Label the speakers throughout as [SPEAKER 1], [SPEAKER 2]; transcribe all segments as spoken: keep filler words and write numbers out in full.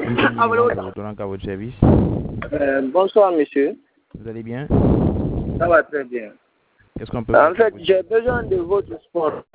[SPEAKER 1] M T N Guinée, donnant à votre service.
[SPEAKER 2] Euh, bonsoir, monsieur.
[SPEAKER 1] Vous allez bien?
[SPEAKER 2] Ça va très bien.
[SPEAKER 1] Qu'est-ce qu'on peut
[SPEAKER 2] En
[SPEAKER 1] faire
[SPEAKER 2] fait, j'ai besoin de votre sport.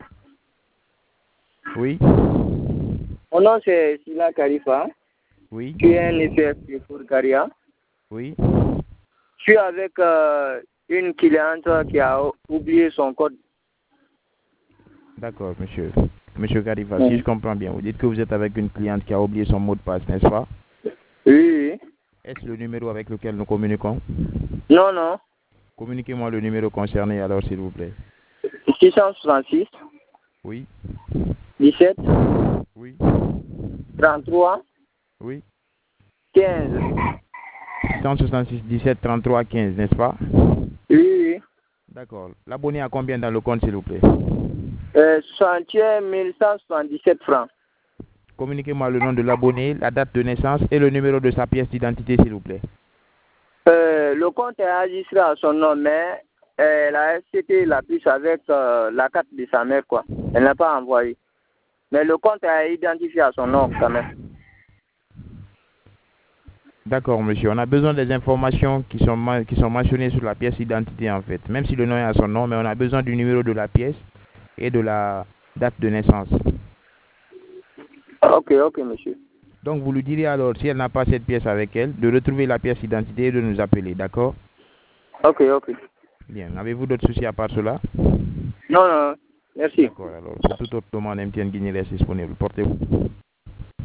[SPEAKER 1] Oui.
[SPEAKER 2] Mon nom, c'est Sila Khalifa.
[SPEAKER 1] Oui.
[SPEAKER 2] Je suis un F F P pour Caria.
[SPEAKER 1] Oui.
[SPEAKER 2] Je suis avec euh, une cliente qui a oublié son code.
[SPEAKER 1] D'accord, monsieur. Monsieur Khalifa,
[SPEAKER 2] Oui.
[SPEAKER 1] si je comprends bien, vous dites que vous êtes avec une cliente qui a oublié son mot de passe, n'est-ce pas?
[SPEAKER 2] Oui, oui.
[SPEAKER 1] Est-ce le numéro avec lequel nous communiquons?
[SPEAKER 2] Non, non.
[SPEAKER 1] Communiquez-moi le numéro concerné alors, s'il vous plaît.
[SPEAKER 2] six cent soixante-six,
[SPEAKER 1] Oui.
[SPEAKER 2] dix-sept,
[SPEAKER 1] Oui.
[SPEAKER 2] trente-trois,
[SPEAKER 1] Oui.
[SPEAKER 2] quinze.
[SPEAKER 1] six cent soixante-six, dix-sept, trente-trois, quinze, n'est-ce pas?
[SPEAKER 2] Oui, oui.
[SPEAKER 1] D'accord. L'abonné a combien dans le compte, s'il vous plaît?
[SPEAKER 2] Euh, soixante et un mille cent soixante-dix-sept francs.
[SPEAKER 1] Communiquez-moi le nom de l'abonné, la date de naissance et le numéro de sa pièce d'identité, s'il vous plaît.
[SPEAKER 2] Euh, le compte est enregistré à son nom, mais elle a acheté la puce avec euh, la carte de sa mère, quoi. Elle n'a pas envoyé. Mais le compte est identifié à son nom, quand même.
[SPEAKER 1] D'accord, monsieur. On a besoin des informations qui sont, qui sont mentionnées sur la pièce d'identité, en fait. Même si le nom est à son nom, mais on a besoin du numéro de la pièce et de la date de naissance.
[SPEAKER 2] Ok, ok, monsieur.
[SPEAKER 1] Donc, vous lui direz alors, si elle n'a pas cette pièce avec elle, de retrouver la pièce d'identité et de nous appeler, d'accord?
[SPEAKER 2] Ok, ok.
[SPEAKER 1] Bien. Avez-vous d'autres soucis à part cela?
[SPEAKER 2] Non, non, merci.
[SPEAKER 1] D'accord, alors. Pour toute autre demande, M T N Guinée reste disponible. Portez-vous.